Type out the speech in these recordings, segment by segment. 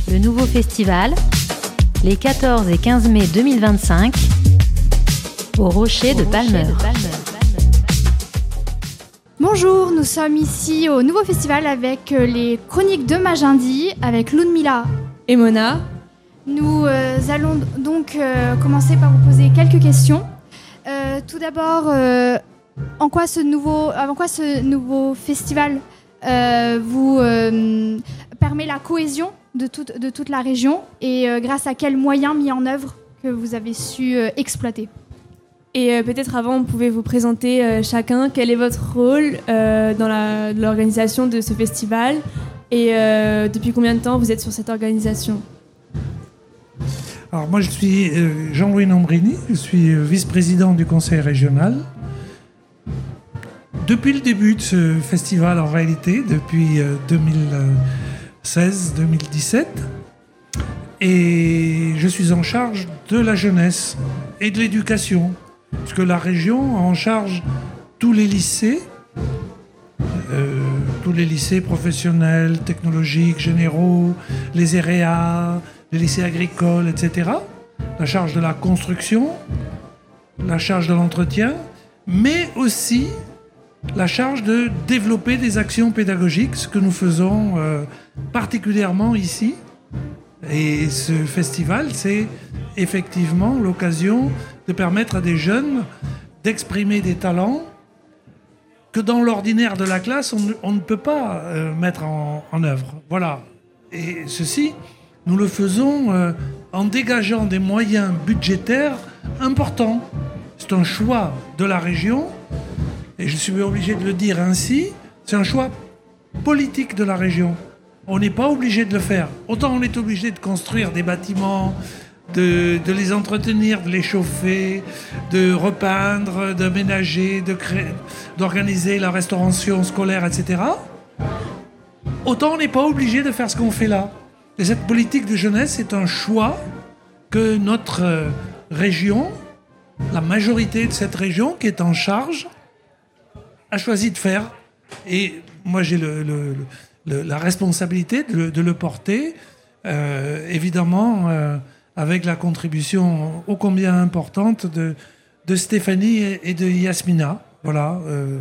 le nouveau festival, les 14 et 15 mai 2025, au Rocher de Palmeur. Bonjour, nous sommes ici au nouveau festival avec les chroniques de Majindi, avec Ludmila et Mona. Nous allons donc commencer par vous poser quelques questions. Tout d'abord, en quoi ce nouveau festival vous permet la cohésion de toute la région et grâce à quels moyens mis en œuvre que vous avez su exploiter? Et peut-être avant, pouvez-vous présenter chacun quel est votre rôle dans l'organisation de ce festival et depuis combien de temps vous êtes sur cette organisation? Alors moi je suis Jean-Louis Nambrini, je suis vice-président du conseil régional. Depuis le début de ce festival en réalité, depuis 2016-2017, et je suis en charge de la jeunesse et de l'éducation, parce que la région a en charge tous les lycées professionnels, technologiques, généraux, les EREA, les lycées agricoles, etc. La charge de la construction, la charge de l'entretien, mais aussi la charge de développer des actions pédagogiques, ce que nous faisons particulièrement ici. Et ce festival, c'est effectivement l'occasion de permettre à des jeunes d'exprimer des talents que dans l'ordinaire de la classe, on ne peut pas mettre en œuvre. Voilà. Et ceci, nous le faisons en dégageant des moyens budgétaires importants. C'est un choix de la région, et je suis obligé de le dire ainsi, c'est un choix politique de la région. On n'est pas obligé de le faire. Autant on est obligé de construire des bâtiments, de les entretenir, de les chauffer, de repeindre, d'aménager, d'organiser la restauration scolaire, etc. Autant on n'est pas obligé de faire ce qu'on fait là. Et cette politique de jeunesse est un choix que notre région, la majorité de cette région qui est en charge, a choisi de faire. Et moi, j'ai la responsabilité de le porter, évidemment, avec la contribution ô combien importante de Stéphanie et de Yasmina. Voilà,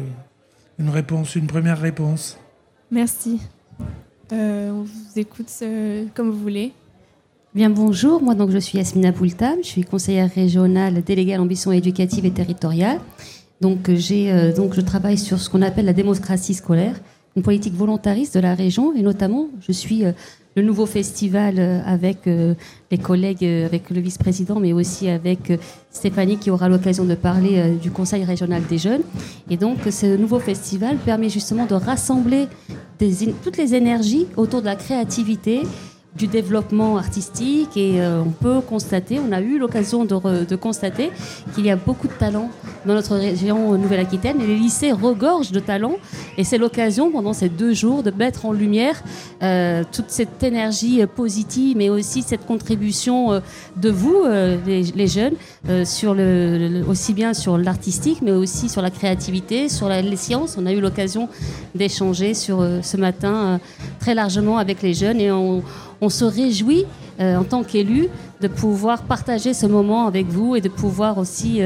une première réponse. Merci. On vous écoute comme vous voulez. Bien, bonjour, moi donc je suis Yasmina Poultam, je suis conseillère régionale déléguée à l'ambition éducative et territoriale. Donc je travaille sur ce qu'on appelle la démocratie scolaire, une politique volontariste de la région, et notamment je suis le nouveau festival avec les collègues, avec le vice-président, mais aussi avec Stéphanie qui aura l'occasion de parler du Conseil régional des jeunes. Et donc ce nouveau festival permet justement de rassembler toutes les énergies autour de la créativité, du développement artistique, et on peut constater, on a eu l'occasion de constater qu'il y a beaucoup de talents dans notre région Nouvelle-Aquitaine, et les lycées regorgent de talents, et c'est l'occasion pendant ces 2 jours de mettre en lumière toute cette énergie positive, mais aussi cette contribution de vous, les jeunes, aussi bien sur l'artistique, mais aussi sur la créativité, sur les sciences. On a eu l'occasion d'échanger ce matin très largement avec les jeunes, et on se réjouit en tant qu'élus de pouvoir partager ce moment avec vous et de pouvoir aussi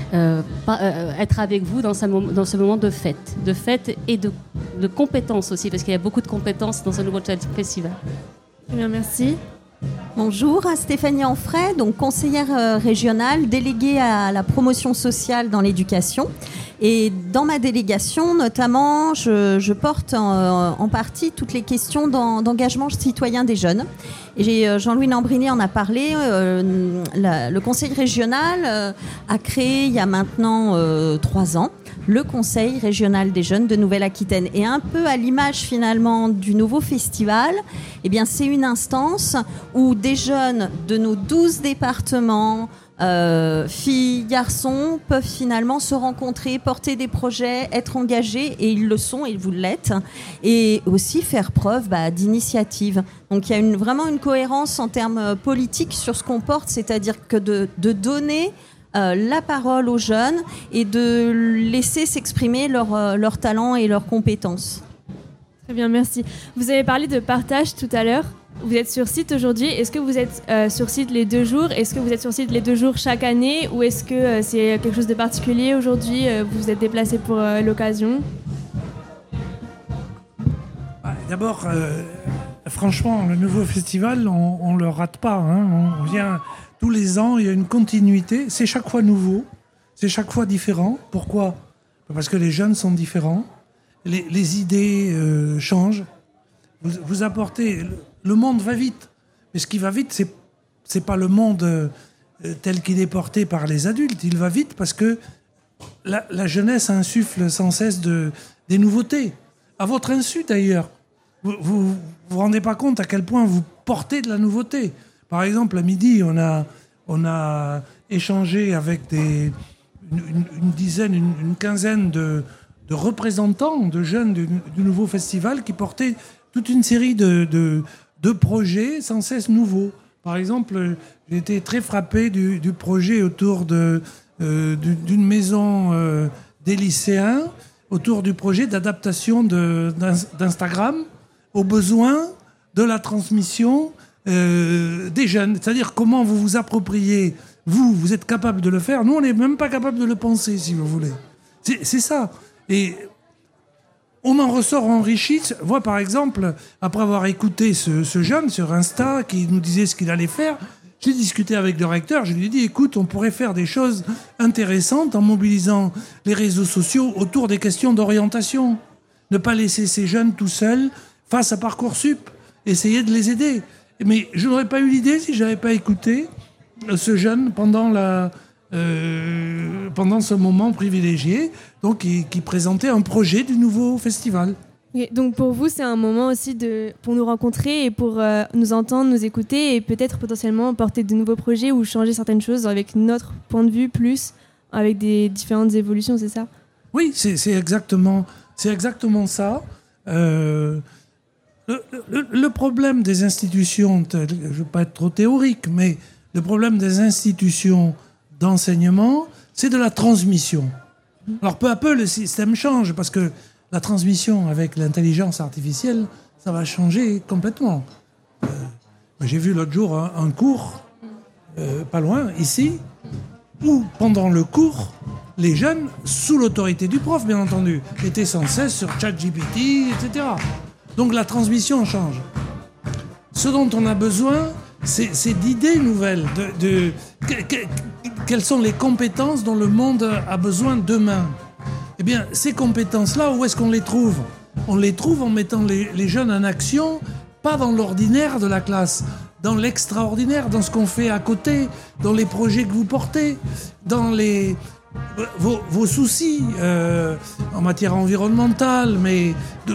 être avec vous dans ce moment de fête et de compétences aussi, parce qu'il y a beaucoup de compétences dans ce nouveau festival. Très bien, merci. Bonjour, Stéphanie Anfray, donc conseillère régionale déléguée à la promotion sociale dans l'éducation. Et dans ma délégation, notamment, je porte en partie toutes les questions d'engagement citoyen des jeunes. Et Jean-Louis Nambrini en a parlé. Le conseil régional a créé il y a maintenant 3 ans le Conseil régional des jeunes de Nouvelle-Aquitaine. Et un peu à l'image finalement du nouveau festival, eh bien, c'est une instance où des jeunes de nos 12 départements, filles, garçons, peuvent finalement se rencontrer, porter des projets, être engagés, et ils le sont, et vous l'êtes, et aussi faire preuve d'initiative. Donc il y a vraiment une cohérence en termes politiques sur ce qu'on porte, c'est-à-dire que de donner la parole aux jeunes et de laisser s'exprimer leurs talents et leurs compétences. Très bien, merci. Vous avez parlé de partage tout à l'heure. vous êtes sur site aujourd'hui. Est-ce que vous êtes sur site les 2 jours? Est-ce que vous êtes sur site les 2 jours chaque année? Ou est-ce que c'est quelque chose de particulier aujourd'hui? Vous vous êtes déplacé pour l'occasion? D'abord, franchement, le nouveau festival, on ne le rate pas. Hein. On vient tous les ans, il y a une continuité. C'est chaque fois nouveau, c'est chaque fois différent. Pourquoi? Parce que les jeunes sont différents. Les idées changent. Vous apportez... Le monde va vite. Mais ce qui va vite, c'est pas le monde tel qu'il est porté par les adultes. Il va vite parce que la jeunesse insuffle sans cesse des nouveautés. À votre insu, d'ailleurs. Vous rendez pas compte à quel point vous portez de la nouveauté. Par exemple, à midi, on a échangé avec une dizaine, une quinzaine de représentants, de jeunes du nouveau festival qui portaient toute une série de projets sans cesse nouveaux. Par exemple, j'ai été très frappé du projet autour d'une maison des lycéens, autour du projet d'adaptation d'Instagram aux besoins de la transmission des jeunes. C'est-à-dire comment vous vous appropriez, vous êtes capable de le faire. Nous, on n'est même pas capable de le penser, si vous voulez. C'est ça. Et on en ressort enrichi. Moi, par exemple, après avoir écouté ce jeune sur Insta qui nous disait ce qu'il allait faire, j'ai discuté avec le recteur, je lui ai dit, écoute, on pourrait faire des choses intéressantes en mobilisant les réseaux sociaux autour des questions d'orientation. Ne pas laisser ces jeunes tout seuls face à Parcoursup. Essayer de les aider. Mais je n'aurais pas eu l'idée si je n'avais pas écouté ce jeune pendant ce moment privilégié, donc qui présentait un projet du nouveau festival. Okay, donc pour vous, c'est un moment aussi pour nous rencontrer et pour nous entendre, nous écouter et peut-être potentiellement porter de nouveaux projets ou changer certaines choses avec notre point de vue plus, avec des différentes évolutions, c'est ça? Oui, c'est exactement ça. Le problème des institutions, je ne veux pas être trop théorique, mais le problème des institutions d'enseignement, c'est de la transmission. Alors peu à peu, le système change, parce que la transmission avec l'intelligence artificielle, ça va changer complètement. J'ai vu l'autre jour un cours, pas loin, ici, où pendant le cours, les jeunes, sous l'autorité du prof, bien entendu, étaient sans cesse sur ChatGPT, etc. Donc la transmission change. Ce dont on a besoin, c'est d'idées nouvelles, quelles sont les compétences dont le monde a besoin demain. Eh bien, ces compétences-là, où est-ce qu'on les trouve? On les trouve en mettant les jeunes en action, pas dans l'ordinaire de la classe, dans l'extraordinaire, dans ce qu'on fait à côté, dans les projets que vous portez, dans vos soucis en matière environnementale, mais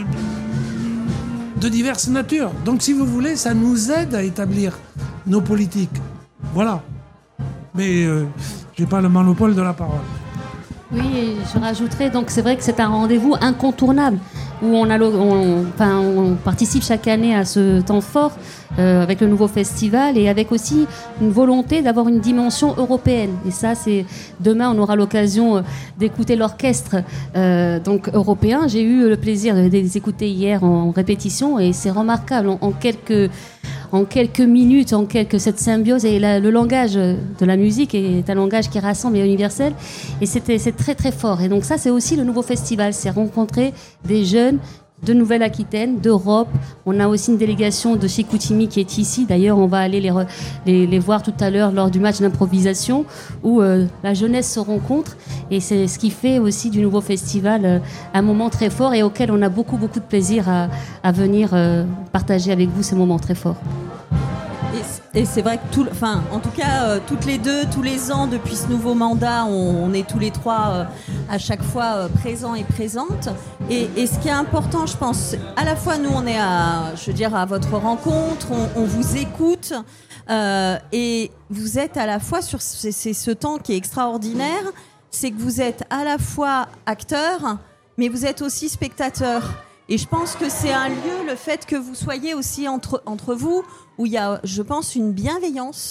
de diverses natures. Donc, si vous voulez, ça nous aide à établir nos politiques. Voilà. Mais j'ai pas le monopole de la parole. Oui, et je rajouterais, donc c'est vrai que c'est un rendez-vous incontournable où on participe chaque année à ce temps fort avec le nouveau festival et avec aussi une volonté d'avoir une dimension européenne. Et ça, c'est demain, on aura l'occasion d'écouter l'orchestre donc européen. J'ai eu le plaisir de les écouter hier en répétition et c'est remarquable en quelques minutes, cette symbiose et le langage de la musique est un langage qui rassemble et universel et c'est très très fort. Et donc ça, c'est aussi le nouveau festival, c'est rencontrer des jeunes de Nouvelle-Aquitaine, d'Europe. On a aussi une délégation de Chicoutimi qui est ici. D'ailleurs, on va aller les voir tout à l'heure lors du match d'improvisation où la jeunesse se rencontre. Et c'est ce qui fait aussi du nouveau festival un moment très fort et auquel on a beaucoup, beaucoup de plaisir à venir partager avec vous ces moments très forts. Et c'est vrai que en tout cas, toutes les deux, tous les ans, depuis ce nouveau mandat, on est tous les trois à chaque fois présents et présentes. Et ce qui est important, je pense, à la fois nous, on est à votre rencontre, on vous écoute, et vous êtes à la fois c'est ce temps qui est extraordinaire, c'est que vous êtes à la fois acteur, mais vous êtes aussi spectateur. Et je pense que c'est un lieu, le fait que vous soyez aussi entre vous, où il y a, je pense, une bienveillance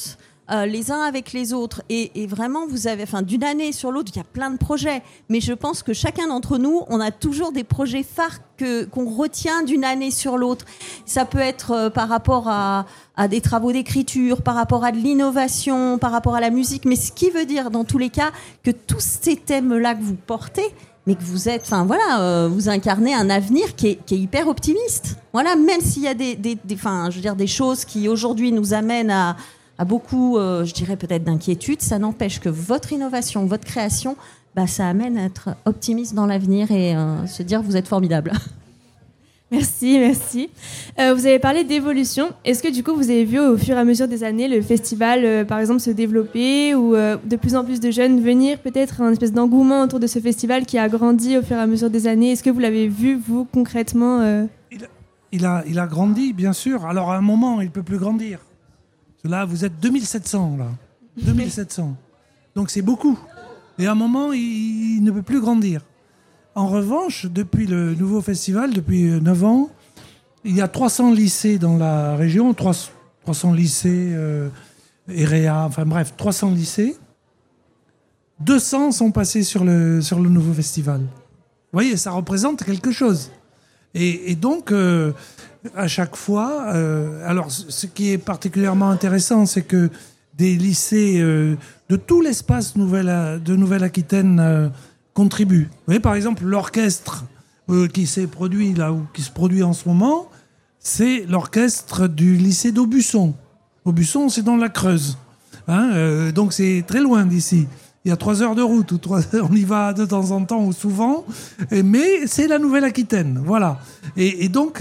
les uns avec les autres. Et vraiment, vous avez, d'une année sur l'autre, il y a plein de projets. Mais je pense que chacun d'entre nous, on a toujours des projets phares qu'on retient d'une année sur l'autre. Ça peut être par rapport à des travaux d'écriture, par rapport à de l'innovation, par rapport à la musique. Mais ce qui veut dire, dans tous les cas, que tous ces thèmes-là que vous portez, mais que vous êtes, vous incarnez un avenir qui est hyper optimiste. Voilà, même s'il y a des choses qui aujourd'hui nous amènent à beaucoup, je dirais peut-être d'inquiétude, ça n'empêche que votre innovation, votre création, ça amène à être optimiste dans l'avenir et se dire vous êtes formidable. Merci. Vous avez parlé d'évolution. Est-ce que du coup vous avez vu au fur et à mesure des années le festival par exemple se développer ou de plus en plus de jeunes venir, peut-être un espèce d'engouement autour de ce festival qui a grandi au fur et à mesure des années? Est-ce que vous l'avez vu vous concrètement? Il a grandi, bien sûr. Alors à un moment il ne peut plus grandir. Là vous êtes 2700 là. 2700. Donc c'est beaucoup. Et à un moment il ne peut plus grandir. En revanche, depuis le nouveau festival, depuis 9 ans, il y a 300 lycées dans la région, 300 lycées, EREA, 300 lycées. 200 sont passés sur le nouveau festival. Vous voyez, ça représente quelque chose. Et donc, à chaque fois, alors ce qui est particulièrement intéressant, c'est que des lycées de tout l'espace de Nouvelle-Aquitaine contribuent. Vous voyez, par exemple, l'orchestre qui s'est produit là, ou qui se produit en ce moment, c'est l'orchestre du lycée d'Aubusson. Aubusson, c'est dans la Creuse. Donc c'est très loin d'ici. Il y a 3 heures de route, on y va de temps en temps ou souvent, mais c'est la Nouvelle-Aquitaine, voilà. Et donc,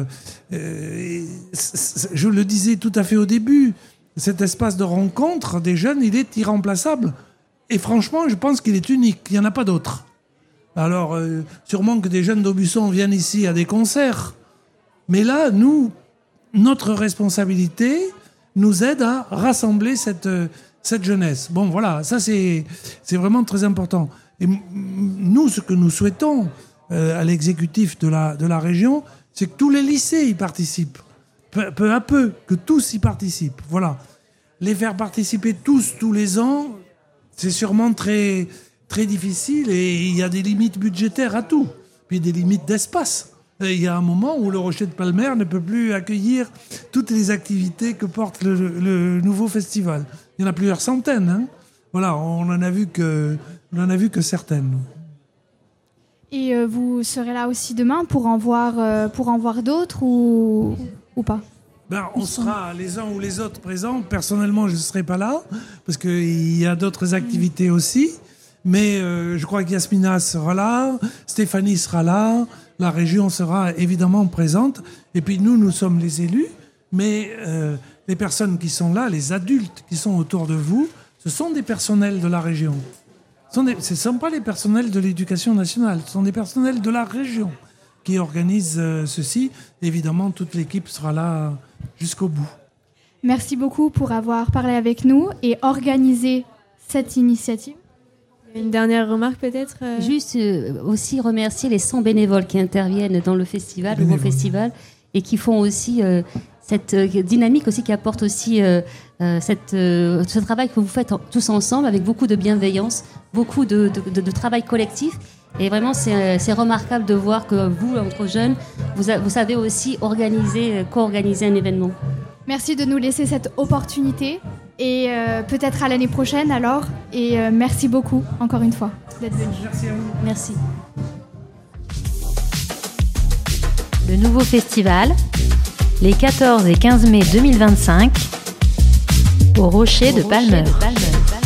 je le disais tout à fait au début, cet espace de rencontre des jeunes, il est irremplaçable. Et franchement, je pense qu'il est unique, il n'y en a pas d'autre. Alors, sûrement que des jeunes d'Aubusson viennent ici à des concerts, mais là, notre responsabilité nous aide à rassembler cette jeunesse. Bon, voilà, ça c'est vraiment très important. Et nous, ce que nous souhaitons à l'exécutif de la région, c'est que tous les lycées y participent. Peu à peu, que tous y participent. Voilà. Les faire participer tous les ans, c'est sûrement très, très difficile et il y a des limites budgétaires à tout. Puis des limites d'espace. Il y a un moment où le Rocher de Palmer ne peut plus accueillir toutes les activités que porte le nouveau festival. Il y en a plusieurs centaines. Hein. Voilà, on en a vu que certaines. Et vous serez là aussi demain pour en voir d'autres ou pas? On sera les uns ou les autres présents. Personnellement, je ne serai pas là parce qu'il y a d'autres activités aussi. Mais je crois qu'Yasmina sera là, Stéphanie sera là, la région sera évidemment présente. Et puis nous sommes les élus. Mais les personnes qui sont là, les adultes qui sont autour de vous, ce sont des personnels de la région. Ce ne sont pas les personnels de l'éducation nationale, ce sont des personnels de la région qui organisent ceci. Évidemment, toute l'équipe sera là jusqu'au bout. Merci beaucoup pour avoir parlé avec nous et organisé cette initiative. Une dernière remarque peut-être Juste aussi remercier les 100 bénévoles qui interviennent dans le festival, le nouveau festival, et qui font aussi cette dynamique aussi, qui apporte aussi ce travail que vous faites tous ensemble avec beaucoup de bienveillance, beaucoup de travail collectif. Et vraiment, c'est remarquable de voir que vous, entre jeunes, vous savez aussi co-organiser un événement. Merci de nous laisser cette opportunité et peut-être à l'année prochaine alors. Et merci beaucoup encore une fois d'être venu. Merci à vous. Merci. Le nouveau festival, les 14 et 15 mai 2025, au Rocher de Palmer.